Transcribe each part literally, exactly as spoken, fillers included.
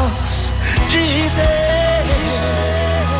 voz de Deus.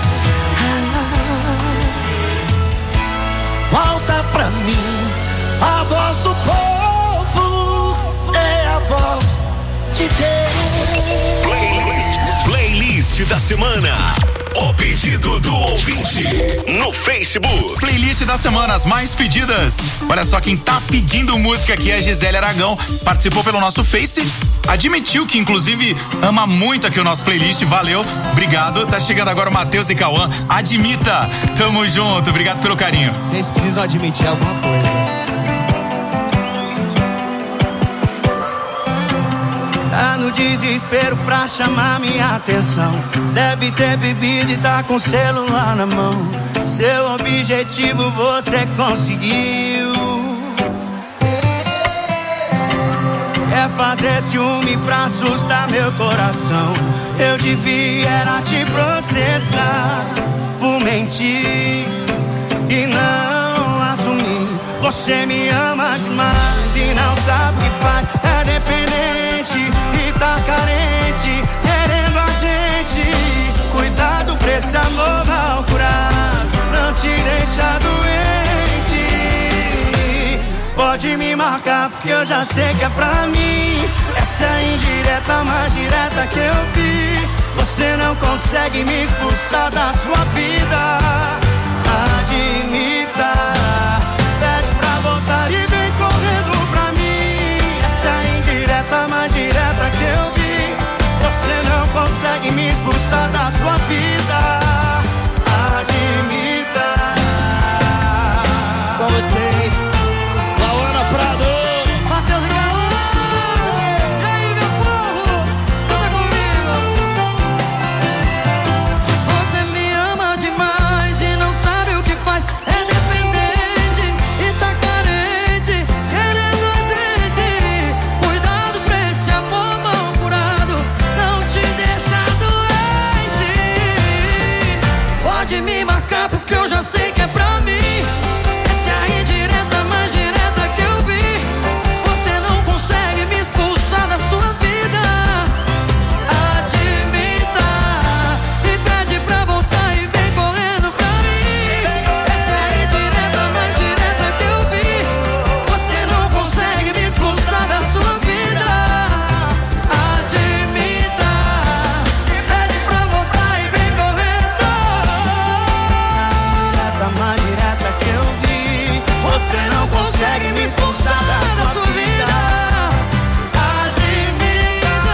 Volta pra mim, a voz do povo é a voz de Deus. Playlist, playlist da semana. O pedido do ouvinte no Facebook. Playlist da semana, as mais pedidas. Olha só, quem tá pedindo música aqui é a Gisele Aragão. Participou pelo nosso Face. Admitiu que, inclusive, ama muito aqui o nosso playlist. Valeu, obrigado. Tá chegando agora o Matheus e Cauã. Admita, tamo junto, obrigado pelo carinho. Vocês precisam admitir alguma coisa. Tá no desespero pra chamar minha atenção. Deve ter bebido e tá com o celular na mão. Seu objetivo você conseguiu. Quer fazer ciúme pra assustar meu coração. Eu devia era te processar por mentir e não assumir. Você me ama demais e não sabe o que faz. É dependente e tá carente, querendo a gente. Cuidado pra esse amor mal curado não te deixa doente. Pode me marcar porque eu já sei que é pra mim. Essa é a indireta mais direta que eu vi. Você não consegue me expulsar da sua vida. Admita, pede pra voltar e vem correndo pra mim. Essa é a indireta mais direta que eu vi. Você não consegue me expulsar da sua vida. Admita. Com vocês, Lauana Prado, Matheus e Cauã. E aí, meu povo, canta comigo. Você me ama demais e não sabe o que faz. É dependente e tá carente, querendo a gente. Cuidado pra esse amor mal curado não te deixa doente. Pode me marcar porque eu já sei que é pra mim. Essa é a indireta mais direta que eu vi. Você não consegue me expulsar da sua vida. Admita e pede pra voltar e vem correndo pra mim. Essa é a indireta mais direta que eu vi. Você não consegue me expulsar da sua vida. Admita, pede pra voltar e vem correndo. indireta mais direta que eu vi. Você não consegue me expulsar da sua vida. Admita,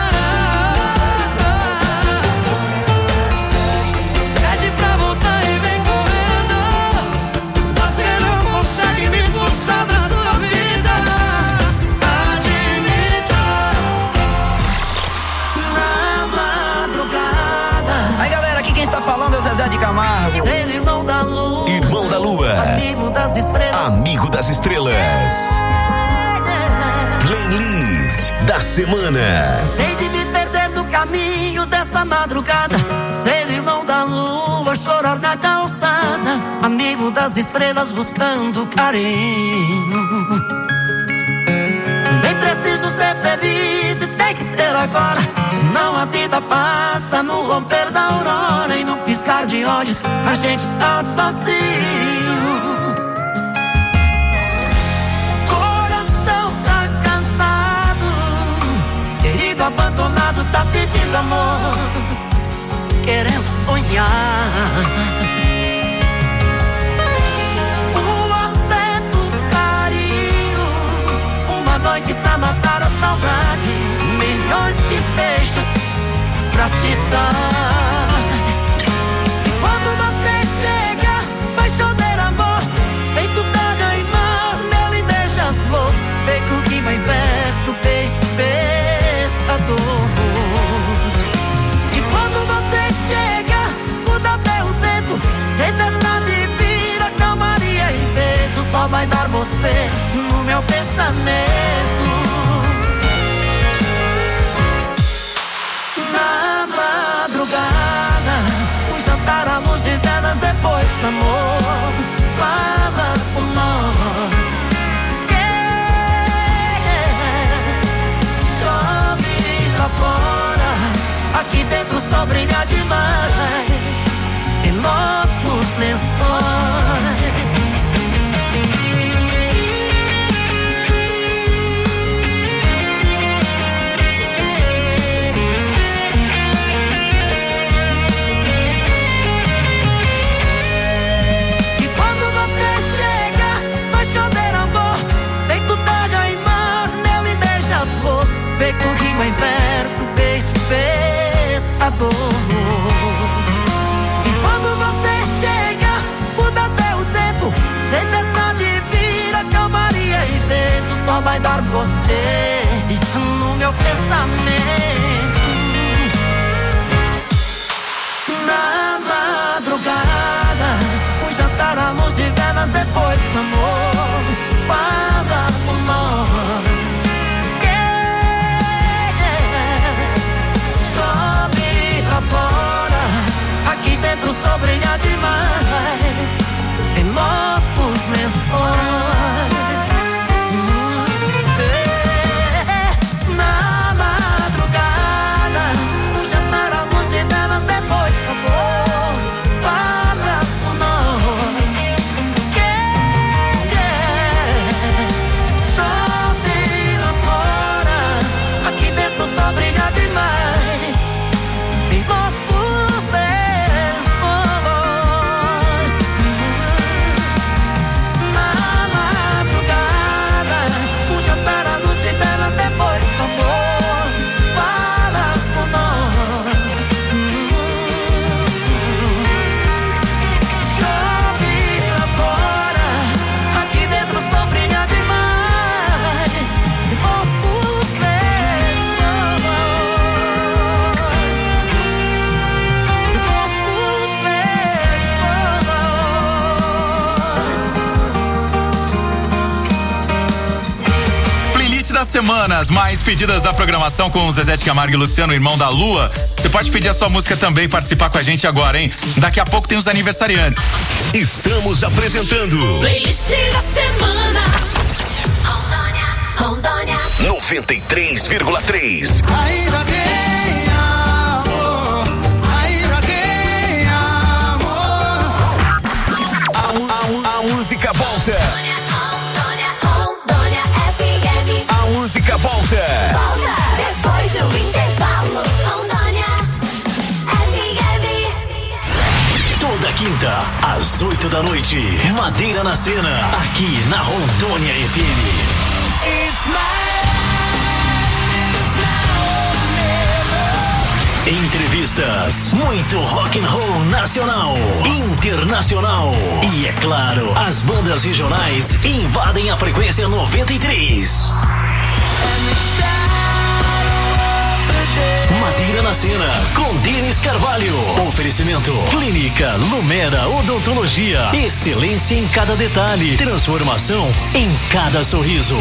pede pra voltar e vem correndo. Você não consegue me expulsar da sua vida. Admita. Na madrugada. Aí galera, aqui quem está falando é o Zezé de Camargo. Ser irmão da lua, Irmão da Lua, amigo das estrelas. amigo das estrelas. Playlist da semana. Sei de me perder no caminho dessa madrugada. Ser irmão da lua, chorar na calçada. Amigo das estrelas buscando carinho. Também preciso ser feliz e tem que ser agora. Senão a vida passa no romper da aurora. E no piscar de olhos a gente está sozinho. Coração tá cansado, querido abandonado tá pedindo amor, querendo sonhar. O afeto, o carinho, uma noite pra matar a saudade. Milhões de beijos pra te dar. E quando você chega, vai chover amor, feito terra e mar, mel e beija-flor, feito rima e verso, peixe pescador. E quando você chega, muda até o tempo, tempestade vira calmaria e vento, só vai dar você no meu pensamento. Na madrugada, um jantar à luz de velas, depois do amor, fala com nós. Yeah. Chove lá fora, aqui semana, as mais pedidas da programação com o Zezé de Camargo e Luciano, irmão da Lua. Você pode pedir a sua música também, participar com a gente agora, hein? Daqui a pouco tem os aniversariantes. Estamos apresentando Playlist da semana. Rondônia, Rondônia noventa e três vírgula três. Ainda tem amor, ainda tem amor. A, a, a música volta. Rondônia, Rondônia, Rondônia F M. A música volta. Volta depois do intervalo. Rondônia F M. Toda quinta, às oito da noite, Madeira na Cena, aqui na Rondônia F M. It's my Entrevistas, muito rock and roll nacional, internacional e, é claro, as bandas regionais invadem a frequência noventa e três. Madeira na Cena, com Denis Carvalho. Oferecimento Clínica Lumera Odontologia. Excelência em cada detalhe, transformação em cada sorriso.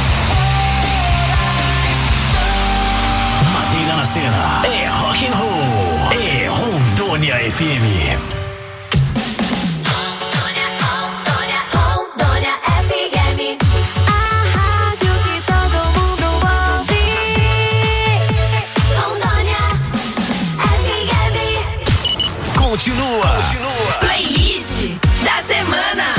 Madeira na Cena é rock and roll, é Rondônia F M. Rondônia, Rondônia, Rondônia F M. A rádio que todo mundo ouve. Rondônia F M. Continua. Continua. Playlist da semana.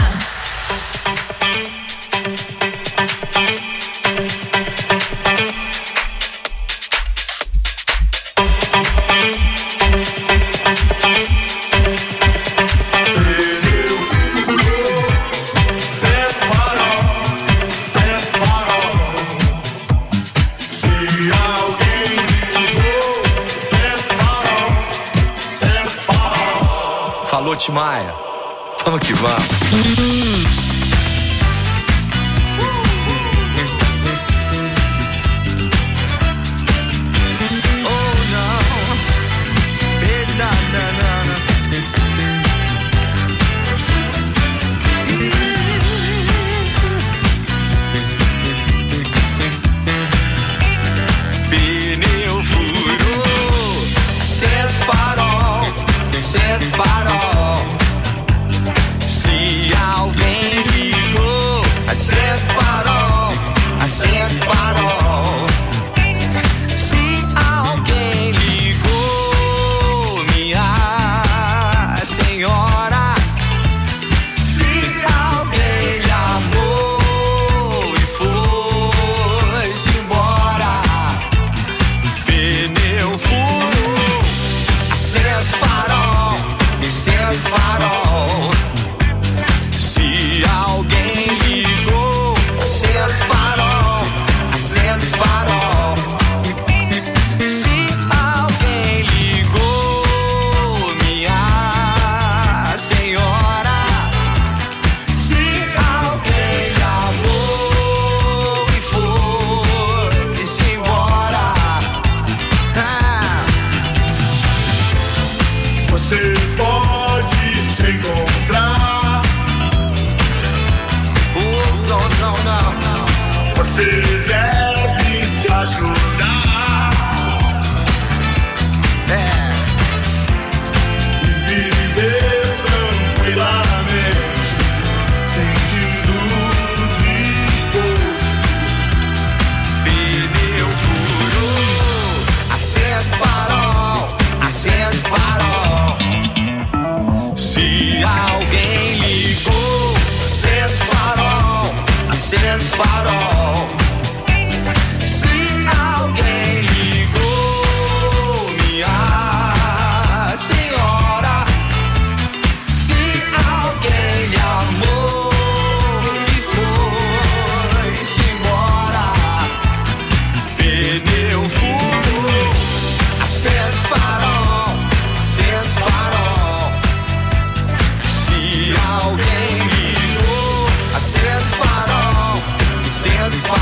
Falou, Timaya. Vamos que vamos. Pneu furou, acende farol, acende farol. Se alguém ligou, acende farol, acende farol. Se alguém ligou, minha senhora. Se alguém lhe amou e foi-se embora. Pneu furou, acende farol, acende farol. Se alguém ligou, acende farol, acende farol. Se alguém ligou, minha senhora. Se alguém lhe amou e foi-se embora. Ah. Você pode se encontrar. Oh, não, não, não, não. Você deve se ajudar É. e viver tranquilamente, sentindo disposto. Pneu furou, acende farol, acende farol. Se alguém ligou, acende farol, acende farol. Se alguém ligou, minha senhora. Se alguém lhe amou e foi-se embora. Pneu furou, acende farol, acende farol. Se alguém ligou, acende farol, acende farol.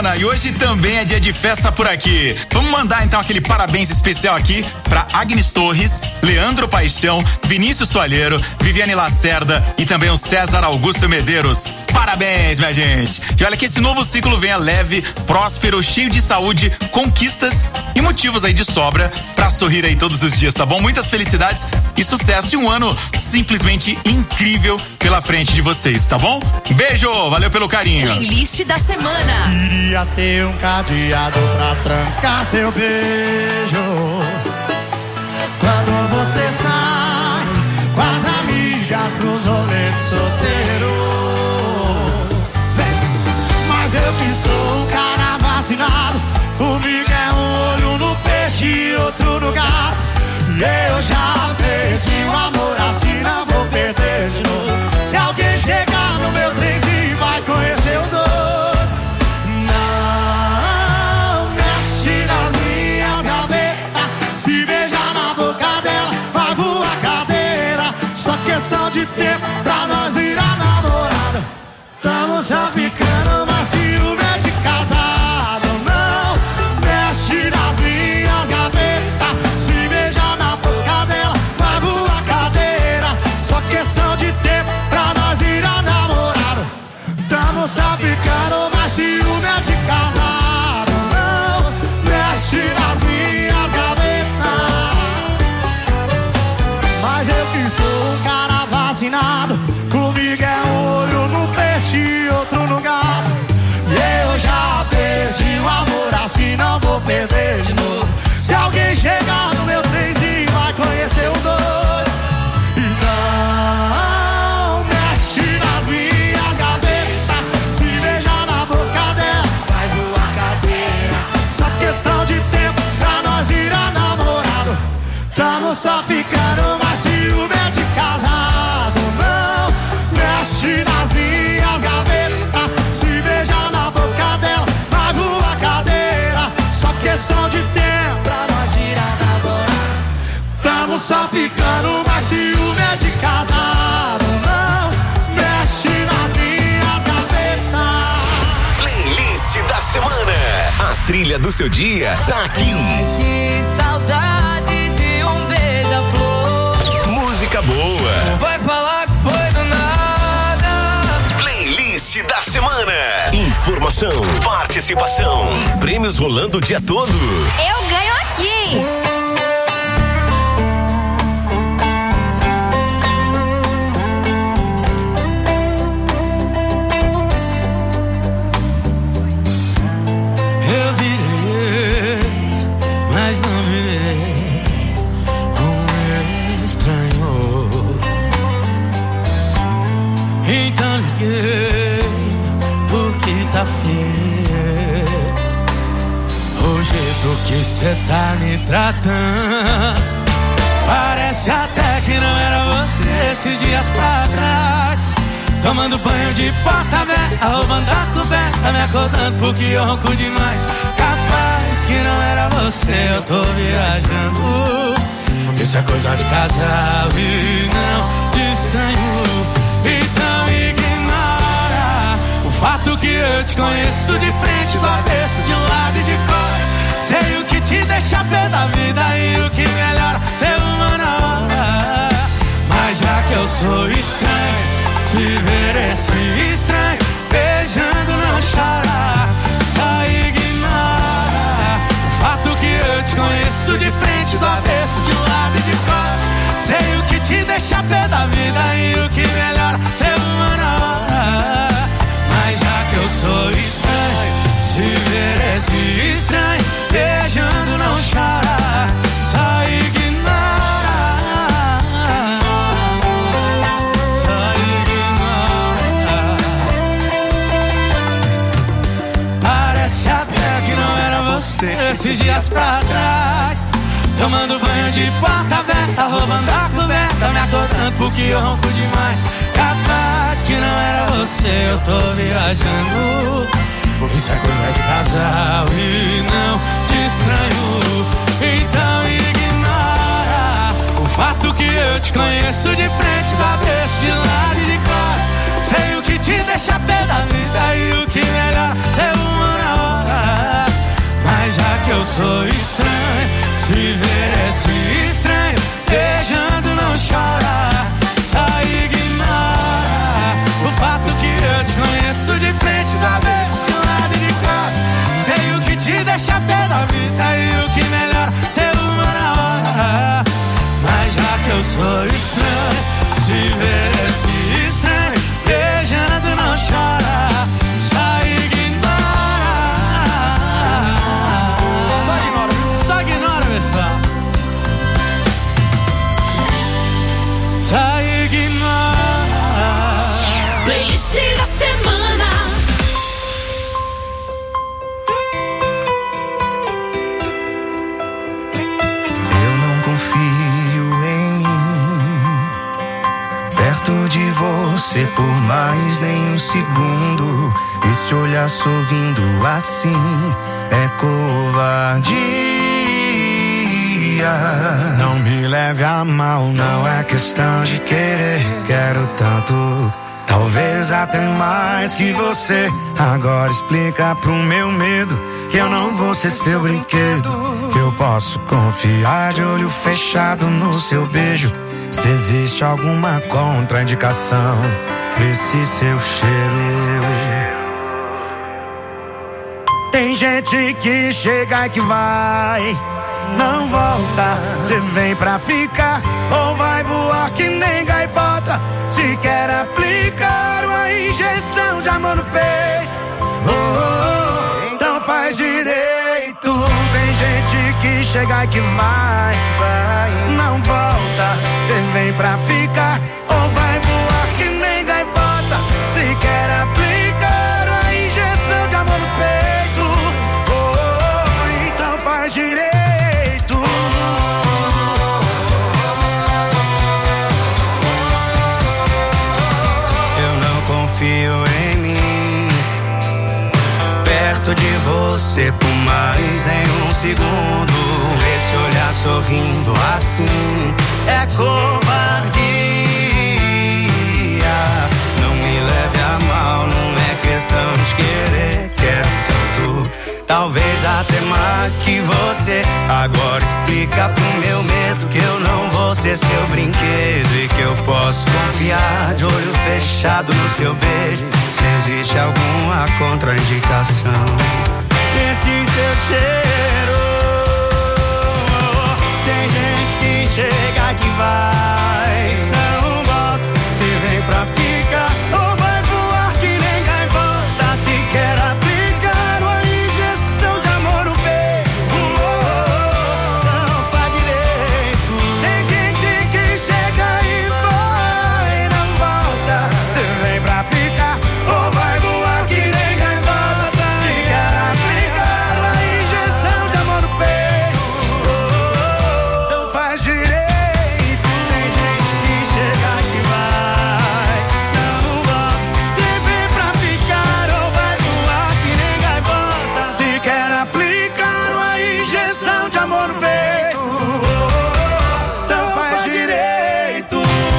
semana e hoje também é dia de festa por aqui. Vamos mandar então aquele parabéns especial aqui pra Agnes Torres, Leandro Paixão, Vinícius Soalheiro, Viviane Lacerda e também o César Augusto Medeiros. Parabéns, minha gente. E olha que esse novo ciclo venha leve, próspero, cheio de saúde, conquistas e motivos aí de sobra pra sorrir aí todos os dias, tá bom? Muitas felicidades e sucesso e um ano simplesmente incrível pela frente de vocês, tá bom? Beijo, valeu pelo carinho. Playlist da semana. Queria ter um cadeado pra trancar seu beijo. Quando você sai com as amigas pros rolês solteiro. Mas eu que sou um cara vacinado, comigo é um olho no peixe e outro no gato. E eu já perdi o amor assim, não vou perder de novo. Se alguém chegar no meu trenzinho vai conhecer o dono. Não mexe nas minhas gavetas, se beijar na boca dela vai voar cadeira. Só questão de tempo pra nós virar namorada. Tamo só ficando, mas ciúme é de casado. Não mexe nas minhas gavetas, se beijar na boca dela vai voar cadeira. Só questão de tempo pra nós virar namorado. Tamo só ficando, mas ciúme é de casado. Não mexe nas minhas gavetas. Mas eu que sou um cara vacinado, comigo é um olho no peixe e outro no gato. E eu já perdi o amor assim, não vou perder de novo. Se alguém chegar no meu trenzinho vai conhecer o doido. E não mexe nas minhas gavetas, se beijar na boca dela vai voar cadeira. Só questão de tempo pra nós virar namorado. Tamo só ficando, mas ciúme é de casado. Não mexe nas minhas gavetas, se beijar na boca dela vai voar cadeira. Só questão de tempo pra nós virar namorado. Tamo só ficando, mas ciúme é de casado. Não mexe nas minhas gavetas. Playlist da semana. A trilha do seu dia tá aqui. Que saudade de um beija-flor. Música boa. Vai falar que foi do nada. Playlist da semana. Informação, participação e prêmios rolando o dia todo. Eu ganho aqui. Eu virei ex, mas não virei um estranho. Então liguei porque tá feio o jeito que cê tá me tratando. Parece até que não era você esses dias pra trás. Tomando banho de porta aberta, roubando a coberta, me acordando porque eu ronco demais. Capaz que não era você, eu tô viajando. Isso é coisa de casal e não de estranho. Então ignora o fato que eu te conheço de frente, do avesso, de um lado e de costas. Sei o que te deixa pé da vida e o que melhora ser uma na hora. Mas já que eu sou estranho, se ver esse estranho beijando não chora. Só ignora o fato que eu te conheço de frente, do avesso, de um lado e de costas. Sei o que te deixa pé da vida e o que melhora ser uma na hora. Mas já que eu sou estranho, se ver esse estranho beijando não chora. Só ignora, só ignora. Parece até que não era você esses dias pra trás. Tomando banho de porta aberta, roubando a coberta, me acordando porque eu ronco demais. Capaz que não era você, eu tô viajando. Isso é coisa de casal e não de estranho. Então ignora o fato que eu te conheço de frente, do avesso, de lado e de costas. Sei o que te deixa pé da vida e o que melhor ser uma na hora. sou estranho. Se ver esse estranho beijando não chora. Só ignora o fato que eu te conheço de frente, da vez de um lado e de costas. Sei o que te deixa pé da vida e o que melhora ser uma na hora. Mas já que eu sou estranho, se ver esse estranho beijando não chora. Só ignora. Só ignora, só ignora, pessoal. Só ignora. Playlist da semana. Eu não confio em mim, perto de você por mais nem um segundo. Esse olhar sorrindo assim é covardia. Não me leve a mal, não é questão de querer. Quero tanto, talvez até mais que você. Agora explica pro meu medo que eu não vou ser seu brinquedo, que eu posso confiar de olho fechado no seu beijo. Se existe alguma contraindicação esse seu cheiro. Tem gente que chega e que vai, não volta. Cê vem pra ficar ou vai voar que nem gaivota. Se quer aplicar uma injeção de amor no peito, oh, oh, oh, então faz direito. Tem gente que chega e que vai, vai, não volta. Cê vem pra ficar ou vai voar que nem gaivota. Se quer aplicar uma injeção de amor no peito, oh, oh, oh, então faz direito. Confio em mim, perto de você por mais nem um segundo. Esse olhar sorrindo assim é covardia. Não me leve a mal, não é questão de querer. Quero tanto, talvez até mais que você. Agora explica pro meu medo que eu não vou ser seu brinquedo e que eu posso confiar de olho fechado no seu beijo. Se existe alguma contraindicação esse seu cheiro. Tem gente que chega que vai, não volta. Se vem pra ficar ou vai voar que nem gaivota. Se quer aplicar uma injeção de amor no peito, oh, oh, não faz direito. Tem gente que chega e vai, não volta. Se vem pra ficar ou vai voar que nem gaivota. Se quer aplicar uma injeção de amor no peito, oh, oh, então faz direito. Tem gente que chega que vai, não volta. Se vem pra ficar ou vai voar que nem gaivota. Se quer aplicar uma injeção de amor no peito, oh, oh, então faz direito.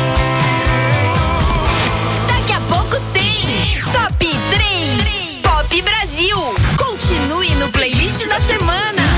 Daqui a pouco tem Top três Pop Brasil. Continue no Playlist da semana.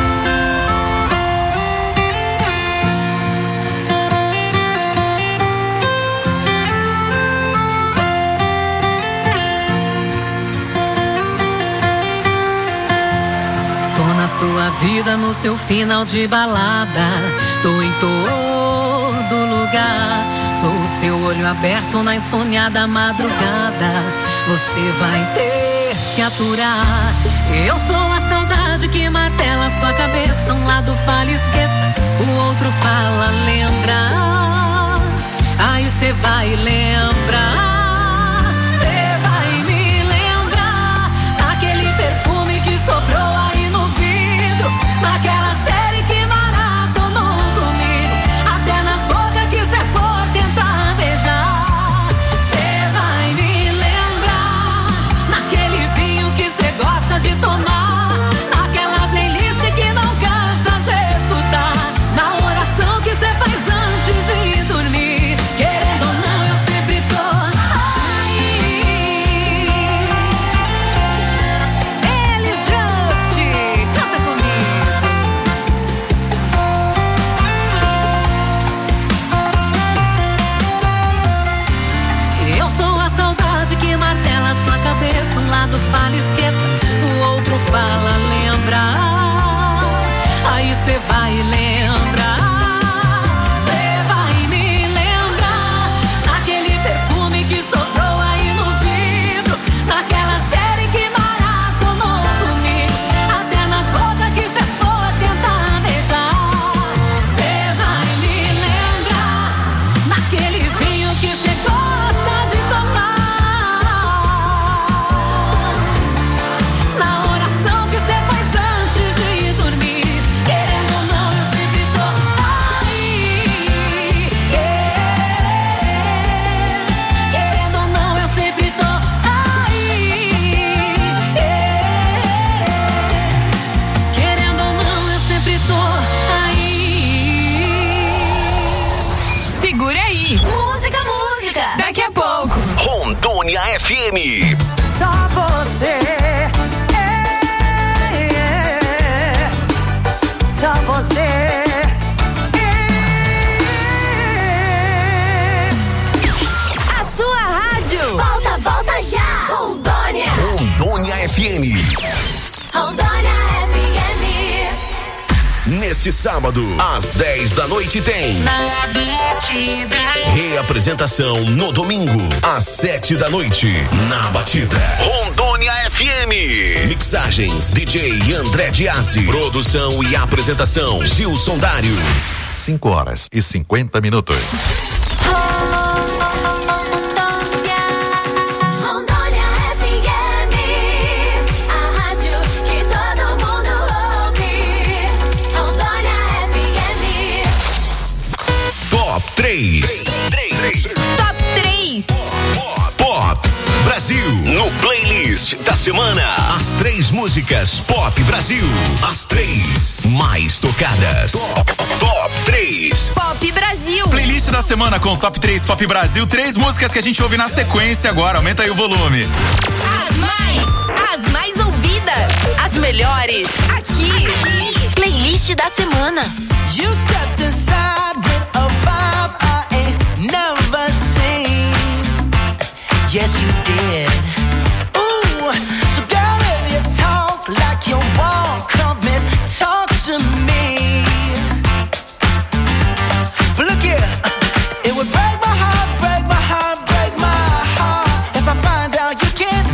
Tô na sua vida, no seu final de balada. Tô em todo lugar. Sou o seu olho aberto na insônia madrugada. Você vai ter que aturar. Eu sou a saudade que martela sua cabeça. Um lado fala esqueça, o outro fala lembra. Aí cê vai lembrar. Cê vai me lembrar daquele perfume que sobrou aí no vidro, naquela série que maratonou comigo, até nas bocas que cê for tentar beijar. Cê vai me lembrar naquele vinho que cê gosta de tomar, naquela playlist que não cansa de escutar, na oração que cê faz antes de dormir. Querendo ou não, eu sempre tô que martela sua cabeça. Um lado fala esqueça, o outro fala lembra. Aí cê vai lembrar. Cê vai me lembrar naquele perfume que sobrou aí no vidro, naquela série que maraconou comigo, até nas bocas que cê for tentar beijar. Cê vai me lembrar naquele vinho que cê gosta de tomar, na oração que cê faz antes de dormir. Querendo ou não, eu sempre tô aí. Querendo ou não, eu sempre tô aí. Querendo ou não, eu sempre tô aí. Segura aí. Música, música. Daqui a pouco. Rondônia F M. Só você, é, é, só você, é. A sua rádio. Volta, volta já. Rondônia. Rondônia F M. Rondônia F M. Neste sábado, às dez da noite tem Na batida. reapresentação no domingo, às sete da noite, na batida. Rondônia F M. Mixagens D J André Diasi. Produção e apresentação Gilson Dário. cinco horas e cinquenta minutos. Rondônia F M. A rádio que todo mundo ouve. Rondônia F M. Top três. Top três. Pop Brasil. No playlist da semana, as três músicas Pop Brasil. As três mais tocadas. Top, top três. Pop Brasil. Playlist da semana com o Top três Pop Brasil. Três músicas que a gente ouve na sequência agora. Aumenta aí o volume. As mais, as mais ouvidas, as melhores, aqui. Playlist da semana. You stepped inside with a vibe I ain't never seen. Yes, you did. Ooh, so girl, if you talk like you walk, come and talk to me. But look here, it would break my heart, break my heart, break my heart if I find out you can't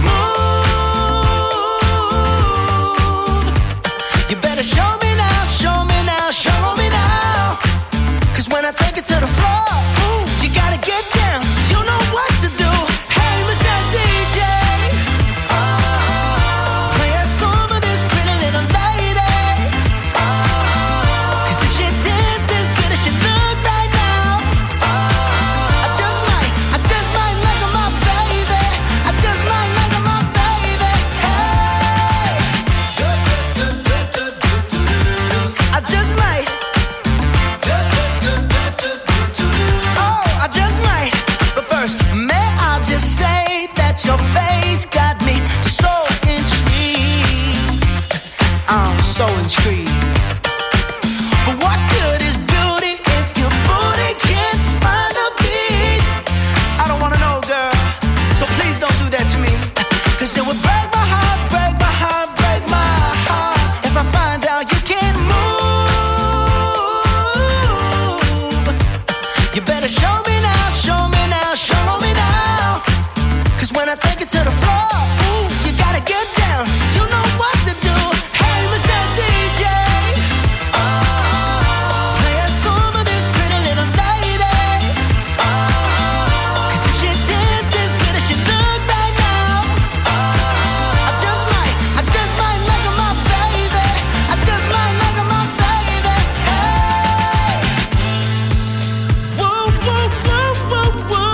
move. You better show me now, show me now, show me now. 'Cause when I take it to the floor, ooh, you gotta get down. You know what to do. Hey, Mister D J, oh, play a song for this pretty little lady. Oh, 'cause if she dances as good as she look right now, oh, I just might, I just might make her my baby. I just might make her my baby. Hey, I just might. Oh, I just might. But first, may I just say that your face got me so intrigued. I'm so intrigued. But what good is beauty if your booty can't find a beat? I don't wanna know, girl. So please don't do that to me. 'Cause it would break my heart, break my heart, break my heart if I find out you can't move. You better show me now, show me now, show me now. 'Cause when I take it to the floor, ooh, you gotta get down. You know what to do. Hey, Mister D J, oh, play a song for this pretty little lady. Oh, 'cause if she dances as good as she look right now, oh, I just might, I just might make her my baby. I just might make her my baby. Hey, woo, woo, woo, woo, woo.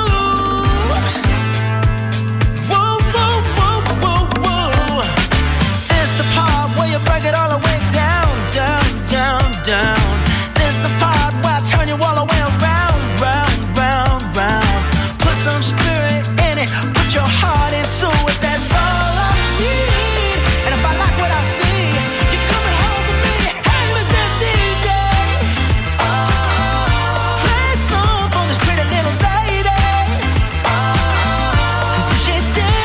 Woo, woo, woo, woo, woo. It's the part where you break it all the way down, down, down, down. This the part where I turn you all the way around, round, round, round. Put some spirit in it, put your heart into it. That's all I need. And if I like what I see, you're coming home with me. Hey, Mister D J, oh, play a song for this pretty little lady. Oh, 'cause if she dances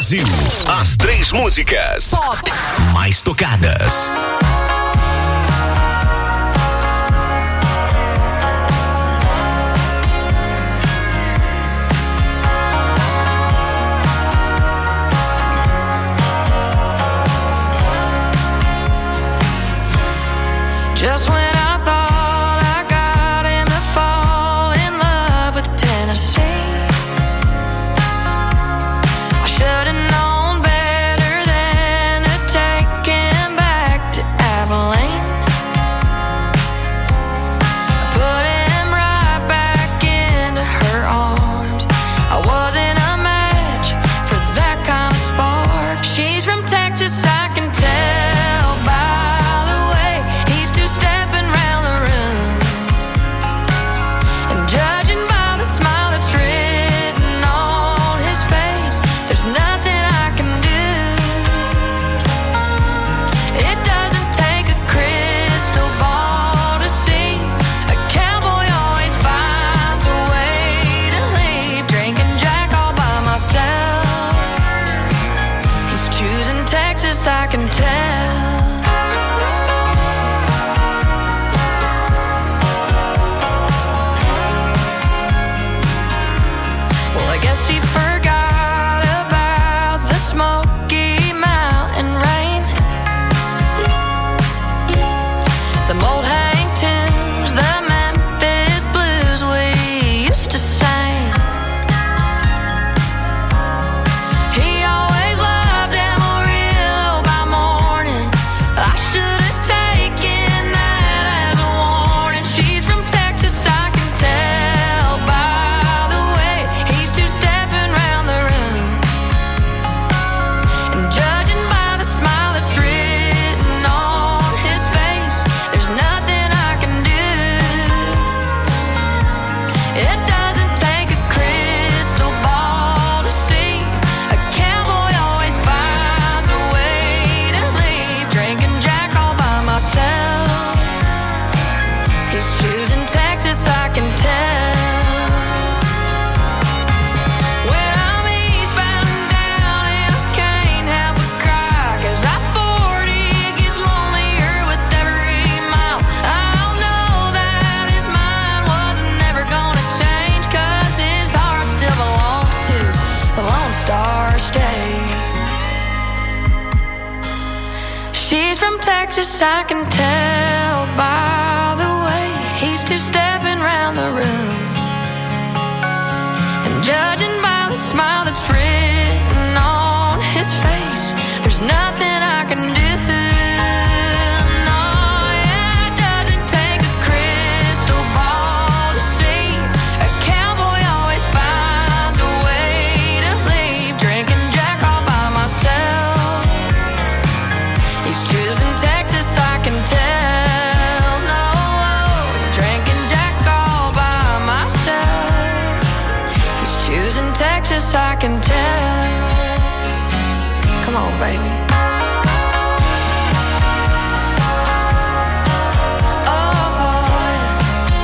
Brasil. As três músicas Pop mais tocadas. Just when I thought I got him to fall in love with Tennessee, I should've known better than to take him back to Abilene. I put him right back into her arms. I wasn't a match for that kind of spark. She's from Texas, I can tell by the way he's two-stepping round the room. And judging by the smile that's written on his face, there's nothing I can do. It doesn't take a crystal ball to see a cowboy always finds a way to leave. Drinking Jack all by myself. He's choosing Texas, I can tell. Well, I guess he forgot about the Smoky Mountain rain, the Moldhang tunes, the Memphis blues we used to sing. He always loved Amarillo by morning. I should have taken that as a warning. She's from Texas, I can tell by the way he's two-stepping round the room. And judging by the smile that's written on his face, there's nothing I can do. It doesn't take a crystal ball to see a cowboy always finds a way to leave. Drinking Jack all by myself. He's choosing Texas, I can tell. When I'm eastbound and down and I can't help but cry, 'cause I forty gets lonelier with every mile. I'll know that his mind wasn't never gonna change, 'cause his heart still belongs to the Lone Star State. She's from Texas, I can tell by the way he's two-stepping round the room. And judging by the smile that's written on his face, there's nothing I can do. No, yeah, it doesn't take a crystal ball to see a cowboy always finds a way to leave. Drinking Jack all by myself. He's choosing Texas, I can tell. No, drinking Jack all by myself. He's choosing Texas, I can tell. Come on, baby. Oh, yeah.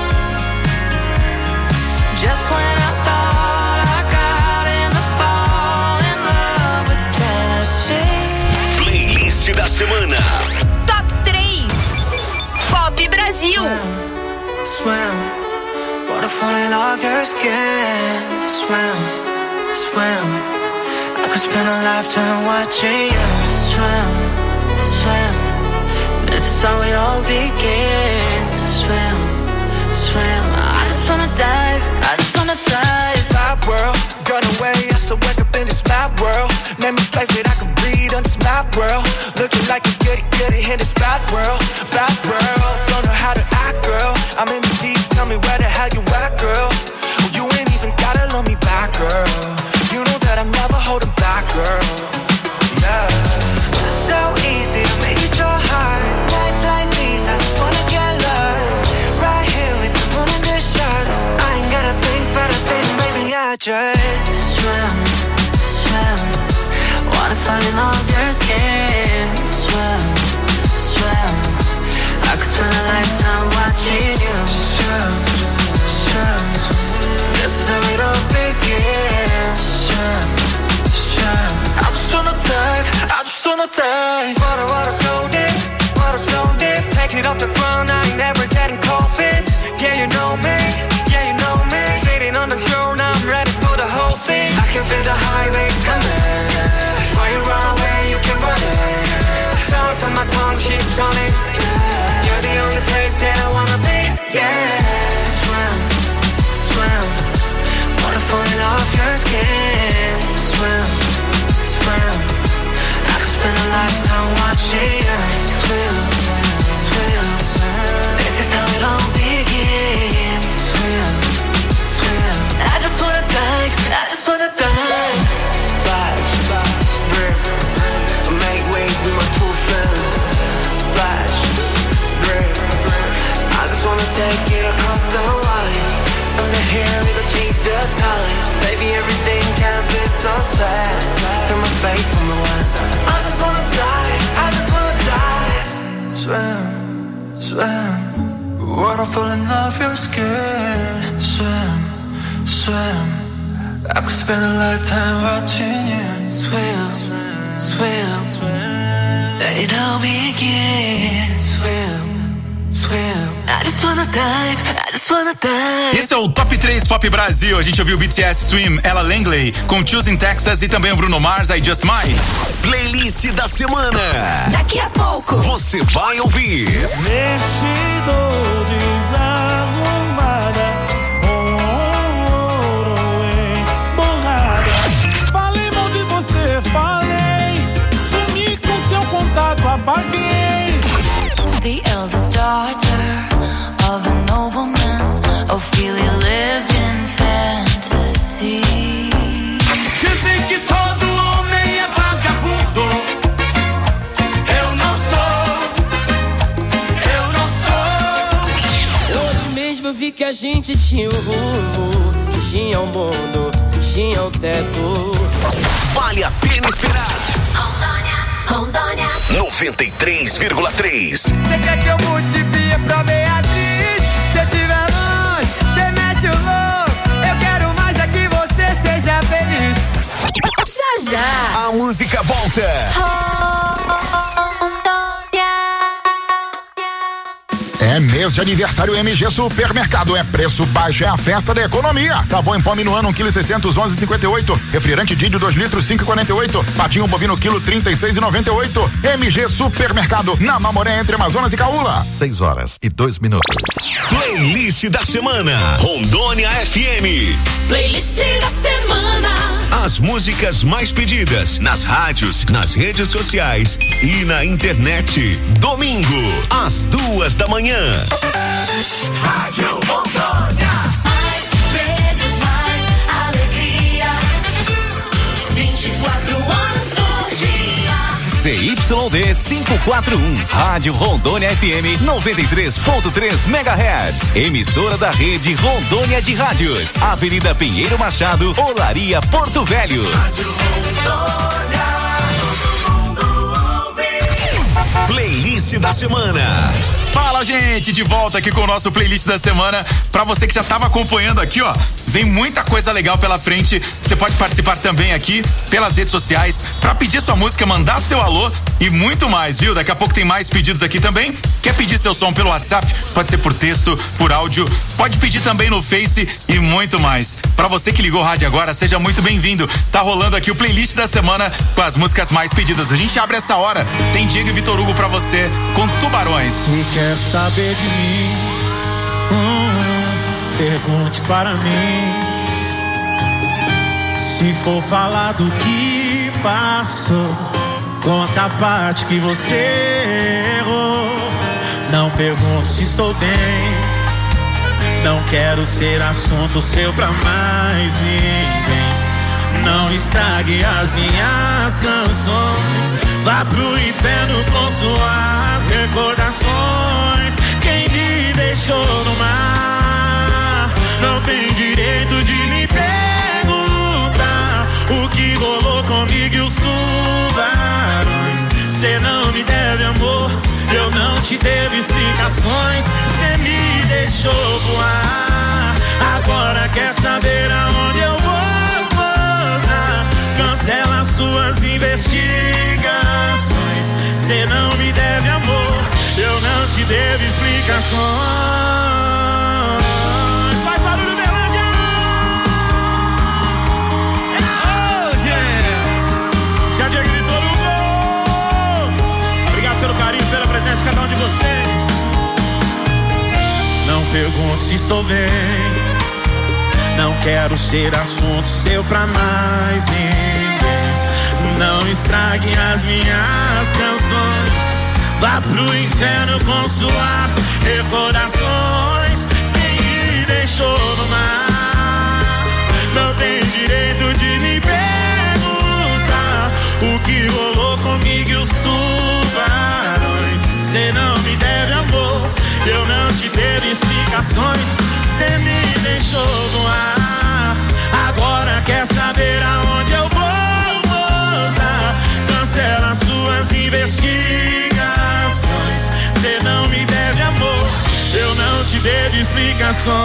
Just when I thought I got him to fall in love with Tennessee. Playlist da semana. Top três Pop Brasil. Swim, waterfall in all of your skin. Swim, swim. I could spend a lifetime watching you swim, swim. This is how it all begins. Swim, swim. I just wanna dive, I just wanna dive. Pop world, run away, I still wake up in this map world. Name a place that I can breathe on this map world. Looking like a goody goody in this bad world, bad world. Don't know how to act, girl. I'm in the deep, tell me where the hell you at, girl. Well, you ain't even gotta love me back, girl. You know that I'm never holding back, girl. Yeah. So easy to make it so hard. Nights like these, I just wanna get lost. Right here with the moon and the stars. I ain't gotta think, but I think, baby, I just swim, swim. Wanna fall in all of your skin. Swim, swim. I could spend a lifetime watching you swim, swim. This is how it all begins. Swim, swim. I just say? Water, water so deep, water so deep. Take it off the ground, I ain't never getting cold feet. Yeah, you know me, yeah, you know me. Sitting on the shore, now I'm ready for the whole thing. I can feel the high waves coming. Why you run away, you can run it. Salt on my tongue, she's stunning. You're the only place that I wanna be, yeah. Swim, swim, water falling off your skin. Swim, swim, I could spend a lifetime watching you swim, swim, this is how it all begins. Swim, swim, I just wanna dive, I just wanna dive. Splash, splash, river, make waves with my two friends. Splash, river, I just wanna take it across the line. I'm the hair, it'll change the time. Baby, everything can be so sad. Turn my face from the west. I just wanna die, I just wanna die. Swim, swim, waterfall in off your skin. Swim, swim, I could spend a lifetime watching you. Swim, swim, swim, let it all begin. Swim, swim, I just wanna dive, I just wanna dive. Esse é o Top três Pop Brasil. A gente ouviu o B T S Swim, Ella Langley, com Choosing Texas e também o Bruno Mars, I Just Might. Playlist da semana. Daqui a pouco Você vai ouvir. Mexido desarrumada, com ouro emborrada. Falei mal de você, falei. Sumi com seu contato, apaguei. The eldest daughter of a nobleman, Ophelia lived in fantasy. Dizem que todo homem é vagabundo. Eu não sou, eu não sou. Hoje mesmo eu vi que a gente tinha um rumo, tinha um mundo, tinha um teto. Vale a pena esperar. Rondônia, Rondônia. noventa e três vírgula três. Cê quer que eu mude de Bia pra Beatriz? Se eu tiver longe, cê mete o louco. Eu quero mais é que você seja feliz. já já. A música volta. É mês de aniversário M G Supermercado. É preço baixo, é a festa da economia. Sabão em pó Minuano, um quilo e seiscentos, onze e cinquenta e oito. Refrigerante Didio, dois litros, cinco e quarenta e oito. Patinho bovino, quilo, trinta e seis e noventa e oito. M G Supermercado, na Mamoré, entre Amazonas e Caúla. Seis horas e dois minutos. Playlist da semana. Rondônia F M. Playlist da semana. As músicas mais pedidas nas rádios, nas redes sociais e na internet. Domingo, às duas da manhã. Rádio Rondônia. Mais prêmios, mais alegria. vinte e quatro horas por dia. C Y D quinhentos e quarenta e um. Rádio Rondônia F M noventa e três ponto três megahertz. Emissora da rede Rondônia de Rádios. Avenida Pinheiro Machado, Olaria, Porto Velho. Rádio Rondônia. Todo mundo ouve. Playlist da semana. Fala, gente, de volta aqui com o nosso playlist da semana. Pra você que já tava acompanhando aqui, ó, vem muita coisa legal pela frente. Você pode participar também aqui pelas redes sociais pra pedir sua música, mandar seu alô e muito mais, viu? Daqui a pouco tem mais pedidos aqui também. Quer pedir seu som pelo WhatsApp? Pode ser por texto, por áudio, pode pedir também no Face e muito mais. Pra você que ligou o rádio agora, seja muito bem-vindo. Tá rolando aqui o playlist da semana com as músicas mais pedidas. A gente abre essa hora. Tem Diego e Vitor Hugo pra você com Tubarões. Quer saber de mim? Hum, pergunte para mim. Se for falar do que passou, conta a parte que você errou. Não pergunte se estou bem. Não quero ser assunto seu pra mais ninguém. Não estrague as minhas canções. Vá pro inferno com suas recordações. Quem me deixou no mar não tem direito de me perguntar o que rolou comigo e os tubarões. Cê não me deve amor, eu não te devo explicações. Cê me deixou voar, agora quer saber aonde eu vou posar. Cancela suas investigações. Cê não me deve amor, eu não te devo explicações. Faz barulho, Berlândia! Oh, yeah! Se a Diego gritou no gol. Obrigado pelo carinho, pela presença de cada um de vocês. Não pergunte se estou bem, não quero ser assunto seu pra mais ninguém. Não estrague as minhas canções, vá pro inferno com suas recordações. Quem me deixou no mar não tem direito de me perguntar o que rolou comigo e os tubarões. Cê não me deve amor, eu não te devo explicações. Cê me deixou no ar, agora quer saber aonde eu vou pousar. Cancela suas investigações. Cê não me deve amor, eu não te devo explicações.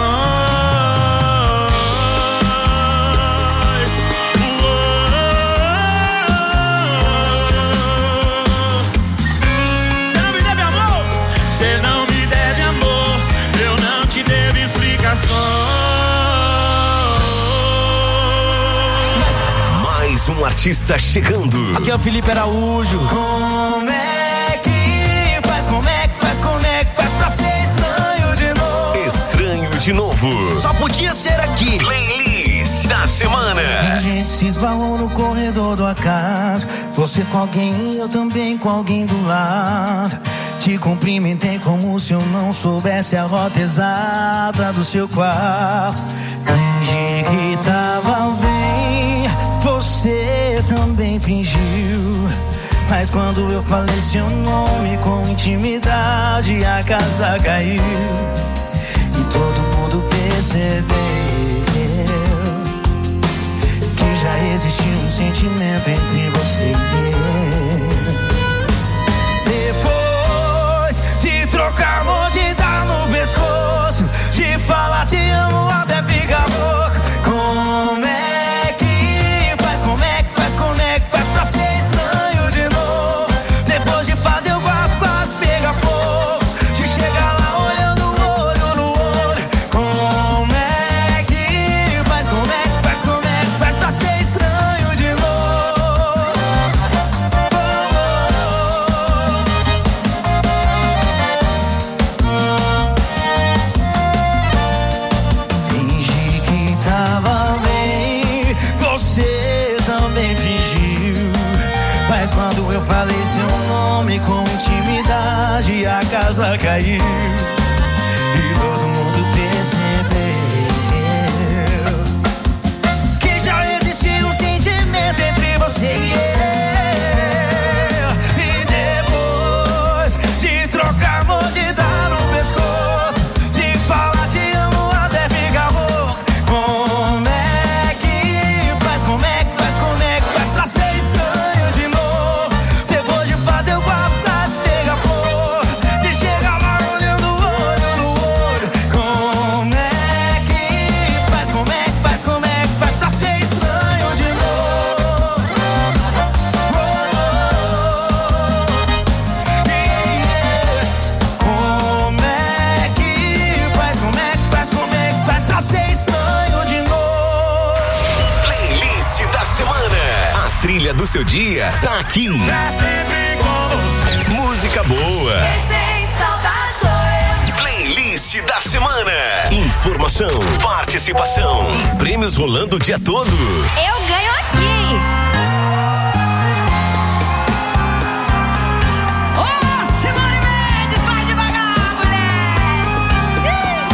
Cê não me deve amor, cê não me deve amor, eu não te devo explicações. Mais um artista chegando. Aqui é o Felipe Araújo. Como é que faz, como é que faz, como é que faz pra ser estranho de novo? Estranho de novo. Só podia ser aqui. Playlist da semana. A gente se esbarrou no corredor do acaso. Você com alguém, eu também com alguém do lado. Te cumprimentei como se eu não soubesse a rota exata do seu quarto. Fingi que tava bem, você também fingiu. Mas quando eu falei seu nome com intimidade, a casa caiu. E todo mundo percebeu que já existia um sentimento entre você e eu. Depois de trocar mordida no pescoço, de falar te amo até ficar louco. Como é que faz, como é que faz, como é que faz pra ser estranho de novo? Depois de fazer o quarto quase pegar fogo, de chegar lá olhando olho no olho. Como é que faz, como é que faz, como é que faz pra ser estranho de novo? Fingi que tava bem, você também fingiu. Mas quando eu falei seu nome com intimidade, a casa caiu. E todo mundo percebeu que já existia um sentimento entre você e eu. E depois de trocar mordida no pescoço, de falar te amo até ficar louco. Como é que faz, como é que faz, como é que faz pra ser estranho de novo? Depois de fazer o quarto quase pegar fogo, de chegar lá olhando olho no olho. Como é que faz, como é que faz, como é que faz pra ser estranho de novo? Como é que faz, como é que faz, como é que faz pra ser estranho de novo? Playlist da semana. A trilha do seu dia tá aqui. Pra sempre com você. Música boa. Sem saudade. Playlist da semana. Informação, participação e prêmios rolando o dia todo. Eu ganho aqui. Ô, Simone Mendes, vai devagar, mulher.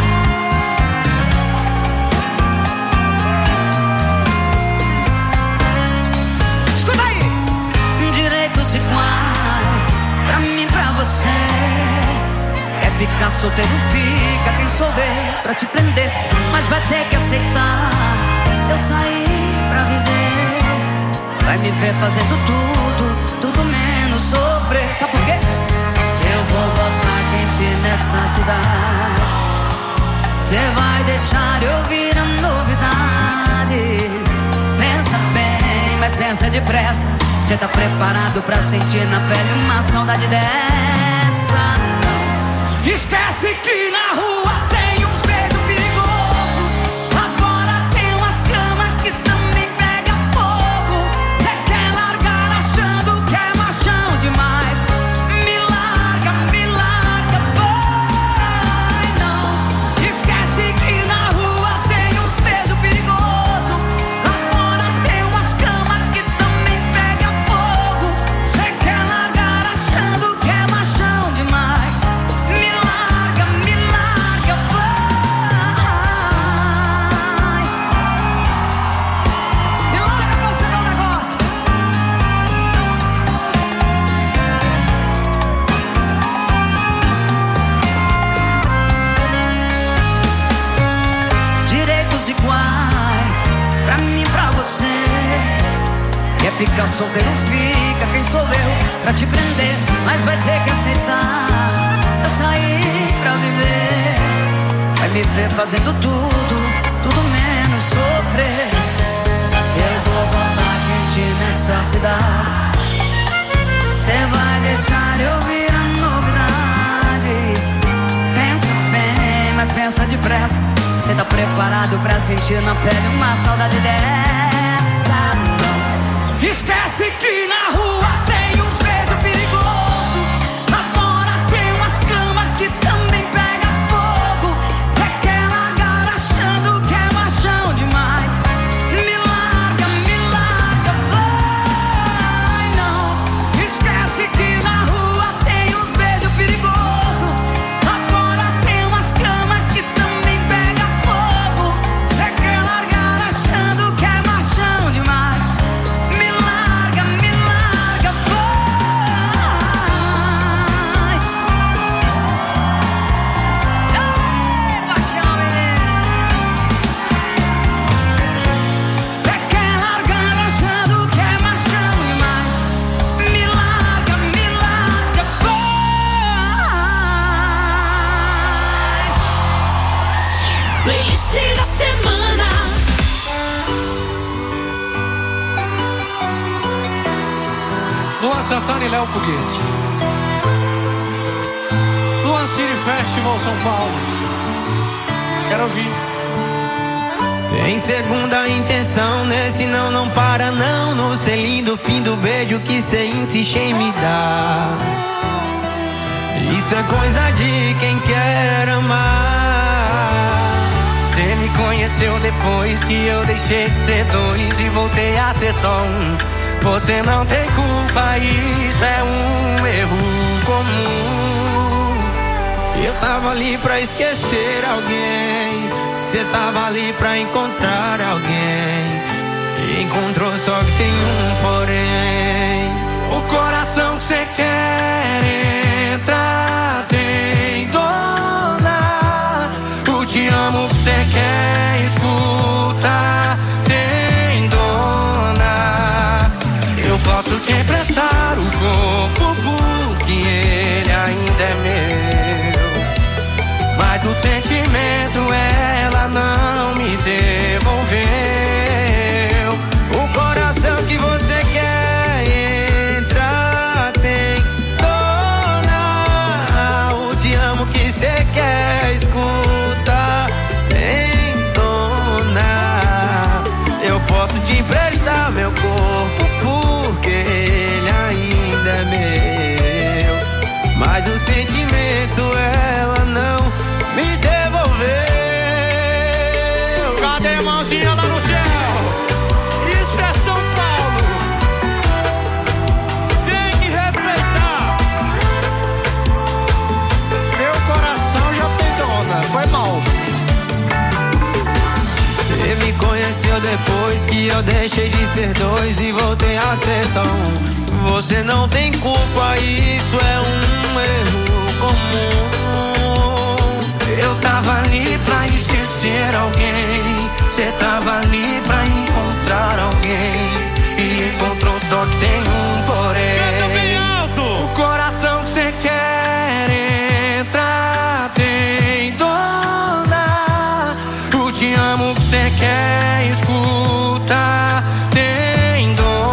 Escuta aí. Direitos iguais pra mim, pra você. Quer ficar solteiro, fica. Quem souber pra te prender, mas vai ter que aceitar. Eu saí pra viver. Vai me ver fazendo tudo, tudo menos sofrer. Sabe por quê? Eu vou botar quente nessa cidade. Cê vai deixar eu ouvir a novidade. Pensa bem, mas pensa depressa. Cê tá preparado pra sentir na pele uma saudade dessa? Não. Esquece que na rua tem uns beijos perigosos. Lá fora tem umas camas que também pega fogo. Cê quer largar achando que é machão demais. Me larga, me larga, vai não. Esquece que na rua tem uns beijos perigosos. Lá fora tem umas camas que também pega fogo. Cê quer largar achando que é machão demais. Me larga, me larga, vai. Me larga pra você dar um negócio. Direitos iguais pra mim e pra você. Quer ficar solteiro, fica. Quem sou eu pra te prender? Mas vai ter que aceitar. Eu saí pra viver. Vai me ver fazendo tudo, tudo menos sofrer. Eu vou botar quente nessa cidade. Cê vai deixar eu vir a novidade. Pensa bem, mas pensa depressa. Cê tá preparado pra sentir na pele uma saudade dessa? Não. Esquece que na rua tem uns beijos perigosos. Lá fora tem umas camas que também pega fogo. Cê quer largar achando que é machão demais. Me larga, me larga, vai não. Esquece que na rua tem uns beijos perigosos. Lá fora tem umas camas que também pega fogo. Cê quer largar achando que é machão demais. Me larga, me larga, vai. Ei, paixão, menino. Cê quer largar achando que é machão demais. Me larga, me larga, vai. Playlist da semana. Luan Santana e Léo Foguete. Luan City Festival São Paulo. Quero ouvir. Tem segunda intenção, nesse não, não para não. No selinho do fim do beijo que cê insiste em me dar. Isso é coisa de quem quer amar. Cê me conheceu depois que eu deixei de ser dois e voltei a ser só um. Você não tem culpa, isso é um erro comum. Eu tava ali pra esquecer alguém. Cê tava ali pra encontrar alguém. E encontrou, só que tem um porém. O coração que cê quer entrar tem dona. O te amo que cê quer escutar tem dona. Eu posso te emprestar o corpo porque ele ainda é meu. Mas o sentimento ela não me devolveu. O coração que você quer entrar tem dona. O te amo que você quer escutar tem dona. Eu posso te emprestar meu corpo porque ele ainda é meu. Mas o sentimento ela não me devolveu. Cadê a mãozinha lá no céu? Isso é São Paulo. Tem que respeitar. Meu coração já tem dona. Foi mal. Você me conheceu depois que eu deixei de ser dois e voltei a ser só um. Você não tem culpa, isso é um erro comum. Eu tava ali pra esquecer alguém. Cê tava ali pra encontrar alguém. E encontrou, só que tem um porém. Canta bem alto! O coração que cê quer entrar tem dona. O te amo que cê quer escutar tem dona.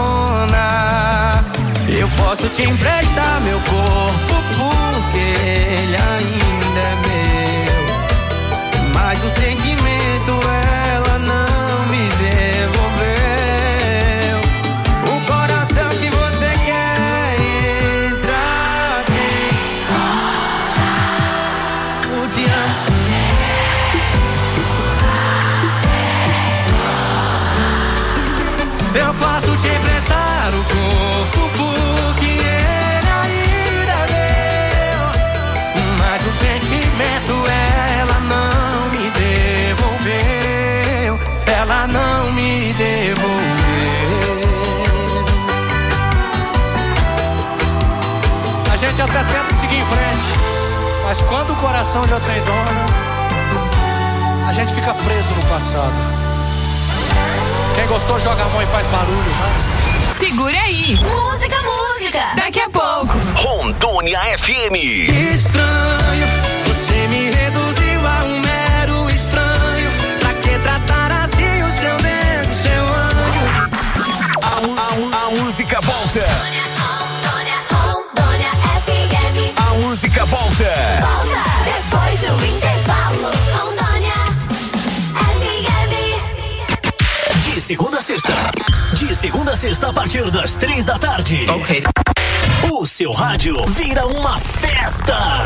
gente até tenta seguir em frente, mas quando o coração já tem dono, a gente fica preso no passado. Quem gostou joga a mão e faz barulho, né? Segura aí. Música, música. Daqui a pouco. Rondônia F M. Estranho, você me reduziu a um mero estranho. Pra que tratar assim o seu nego, seu anjo? A, a, a música volta. Rondônia, Rondônia F M. A música volta. Volta depois do intervalo. Rondônia F M. De segunda a sexta. De segunda a sexta, a partir das três da tarde. Ok. O seu rádio vira uma festa.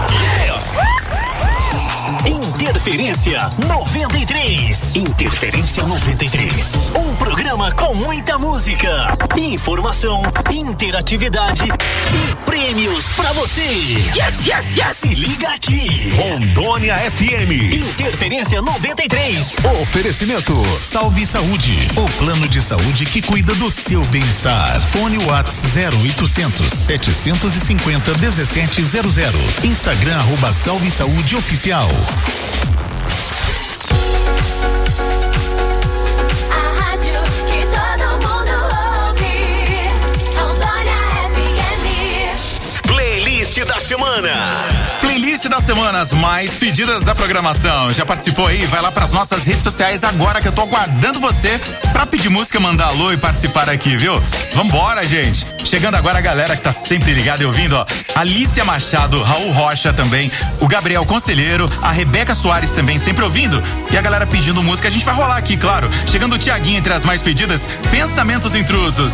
Interferência noventa e três. Interferência noventa e três. Um programa com muita música, informação, interatividade e prêmios pra você. Yes, yes, yes. Se liga aqui. Rondônia F M. Interferência noventa e três. Oferecimento Salve Saúde, o plano de saúde que cuida do seu bem-estar. Fone Whats zero oitocentos, setecentos e cinquenta, dezessete zero zero. Instagram arroba Salve Saúde Oficial. A rádio que todo mundo ouve. Rondônia F M. Playlist da semana. Playlist das semanas mais pedidas da programação. Já participou aí? Vai lá pras nossas redes sociais agora que eu tô aguardando você pra pedir música, mandar alô e participar aqui, viu? Vambora, gente. Chegando agora a galera que tá sempre ligada e ouvindo, ó. Alicia Machado, Raul Rocha também, o Gabriel Conselheiro, a Rebeca Soares também sempre ouvindo. E a galera pedindo música, a gente vai rolar aqui, claro. Chegando o Tiaguinho entre as mais pedidas, Pensamentos Intrusos.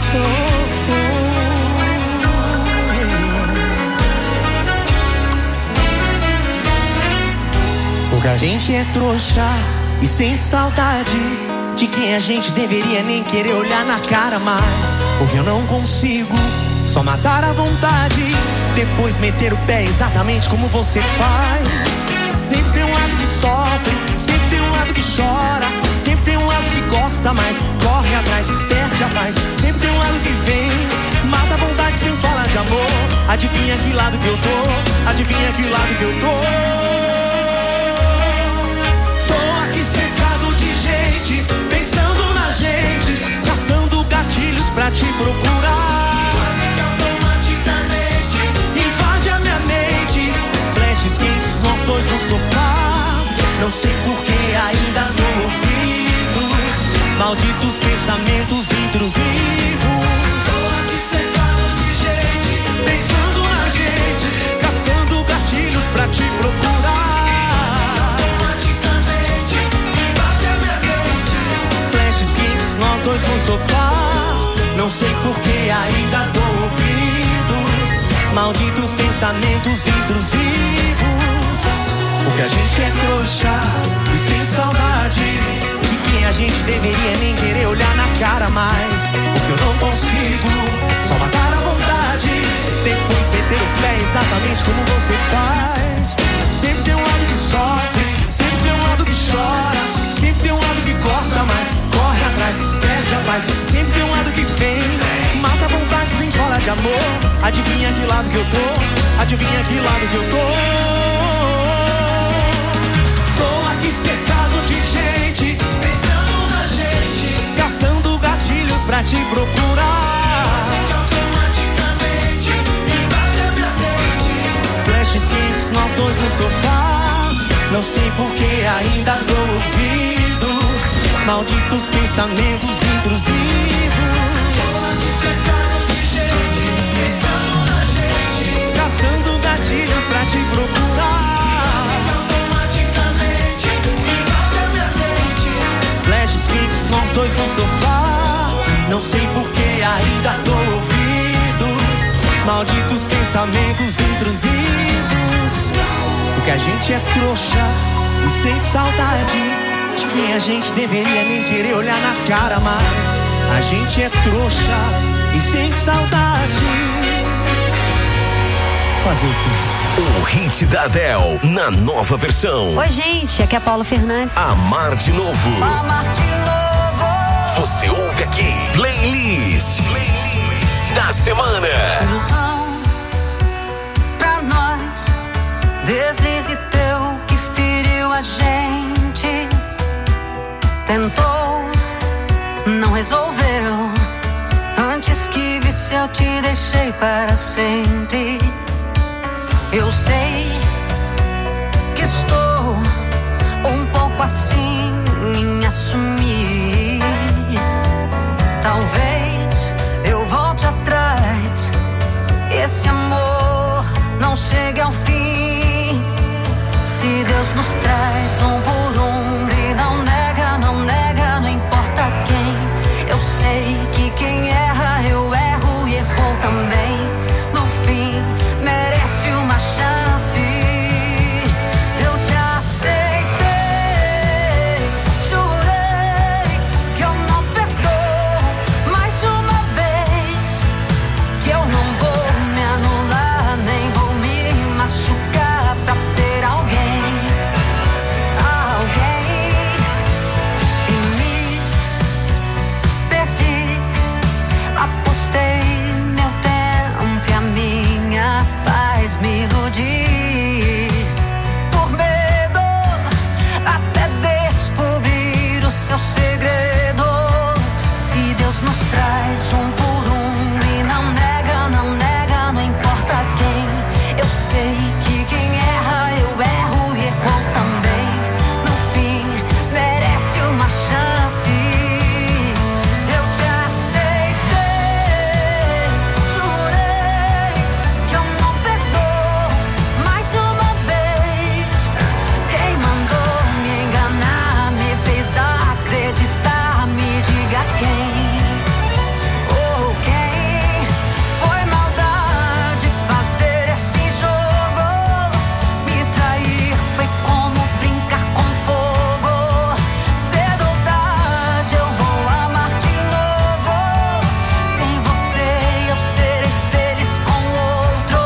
Porque a gente é trouxa e sem saudade de quem a gente deveria nem querer olhar na cara mais. Porque eu não consigo só matar a vontade, depois meter o pé exatamente como você faz. Sempre tem um lado que sofre, sempre tem um lado que chora, sempre tem um lado que gosta, mas corre atrás e perde a paz. Sempre tem um lado que vem, mata a vontade sem falar de amor. Adivinha que lado que eu tô, adivinha que lado que eu tô. Secado de gente, pensando na gente, caçando gatilhos pra te procurar. Quase que automaticamente invade a minha mente, flashes quentes, nós dois no sofá. Não sei por que ainda dou ouvidos, malditos pensamentos intrusivos. Tô aqui secado de gente, pensando na gente, caçando gatilhos pra te procurar. Nós dois no sofá, não sei por que ainda dou ouvidos, malditos pensamentos intrusivos. Porque a gente é trouxa e sem saudade de quem a gente deveria nem querer olhar na cara mais. Porque eu não consigo só matar a vontade, depois meter o pé exatamente como você faz. Sempre tem um lado que sofre, sempre tem um lado que chora, sempre tem um lado que gosta, mas corre atrás e perde a paz. Sempre tem um lado que vem, mata a vontade sem falar de amor. Adivinha que lado que eu tô, adivinha que lado que eu tô. Tô aqui secado de gente, pensando na gente, caçando gatilhos pra te procurar. Quase que automaticamente invade a minha mente, flashes quentes, nós dois no sofá. Não sei por que ainda dou ouvidos, malditos pensamentos intrusivos. Tô aqui cercado de gente, pensando na gente, caçando gatilhos pra te procurar. Automaticamente invade a minha mente, flashes quentes, nós dois no sofá. Não sei por que ainda dou ouvidos, malditos pensamentos intrusivos. Porque a gente é trouxa e sem saudade de quem a gente deveria nem querer olhar na cara mais. A gente é trouxa e sem saudade. Fazer o quê? O hit da Adele na nova versão. Oi, gente, aqui é a Paula Fernandes. Amar de novo. Amar de novo. Você ouve aqui. Playlist da semana. Ilusão, deslize teu que feriu a gente. Tentou, não resolveu. Antes que visse eu te deixei para sempre. Eu sei que estou um pouco assim em assumir. Talvez eu volte atrás. Esse amor não chega ao fim. Se Deus nos traz um por um e não nega, não nega, não importa quem. Eu sei que quem erra, eu erro e errou também. No fim, merece uma chance. Eu te aceitei, jurei que eu não perdoo mais uma vez. Que eu não vou me anular, nem vou me machucar pra ter alguém. Alguém. E me perdi. Apostei meu tempo e a minha paz me iludi. Por medo até descobrir o seu segredo. Se Deus nos traz um por um e não nega, não nega, não importa quem. Eu sei que quem erra, eu erro e errou também. No fim, merece uma chance. Eu te aceitei, jurei que eu não perdoo mais uma vez. Quem mandou me enganar, me fez acreditar, me diga quem. Ou quem foi maldade fazer esse jogo. Me trair foi como brincar com fogo. Cedo ou tarde eu vou amar de novo. Sem você eu serei feliz com outro.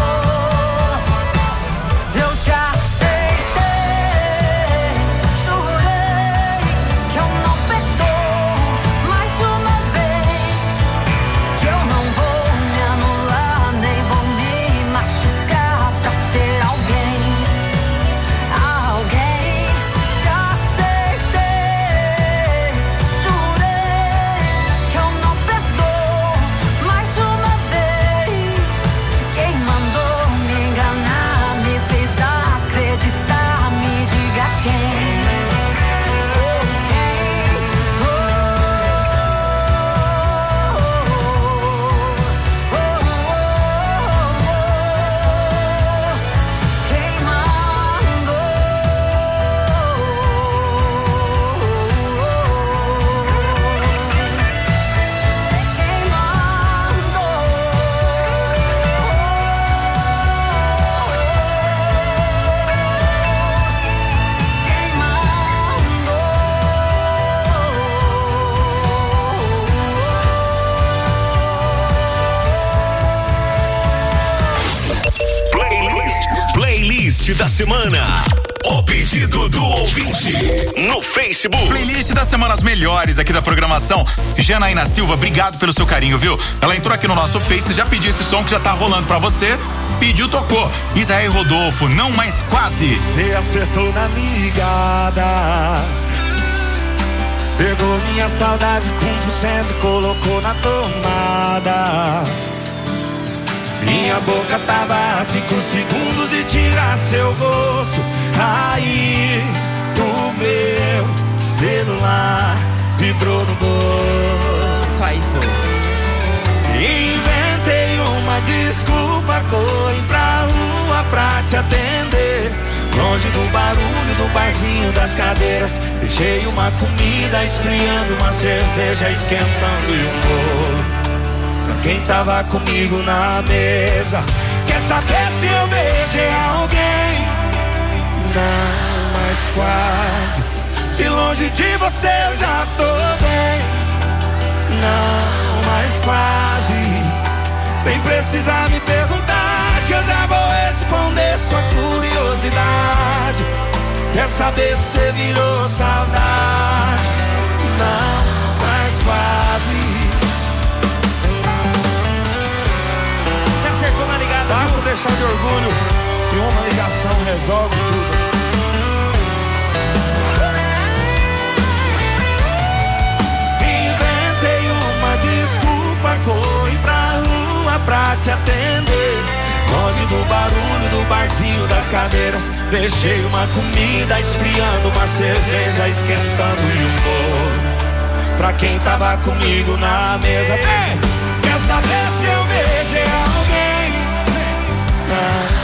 Eu te aceitei, jurei que eu não perdoo mais uma vez. Que eu não vou me anular, nem vou me machucar pra ter alguém. Alguém. Te aceitei, jurei que eu não perdoo mais uma vez. Quem mandou me enganar, me fez acreditar, me diga quem. Ou quem. Oh, oh, oh, oh. Quem mandou? Quem mandou? Quem Playlist, playlist da semana. O pedido do ouvinte no Facebook. Playlist da semana, as melhores aqui da programação. Janaína Silva, obrigado pelo seu carinho, viu? Ela entrou aqui no nosso Face, já pediu esse som que já tá rolando pra você. Pediu, tocou. Israel Rodolfo, não mais quase. Você acertou na ligada. Pegou minha saudade com um por cento e colocou na tomada. Minha boca tava a cinco segundos de tirar seu gosto. Aí o meu celular vibrou no bolso. Aí foi. Inventei uma desculpa, corri pra rua pra te atender. Longe do barulho do barzinho das cadeiras. Deixei uma comida esfriando, uma cerveja esquentando e um bolo pra quem tava comigo na mesa. Quer saber se eu beijei alguém? Não, mas quase. Se longe de você eu já tô bem. Não, mas quase. Nem precisa me perguntar, que eu já vou responder sua curiosidade. Quer saber se você virou saudade? Não, mas quase. Você acertou na ligada. Basta deixar de orgulho e uma ligação resolve tudo. Inventei uma desculpa, corri pra rua pra te atender. Longe do barulho do barzinho das cadeiras, deixei uma comida esfriando, uma cerveja esquentando e um bolo pra quem tava comigo na mesa. Ei!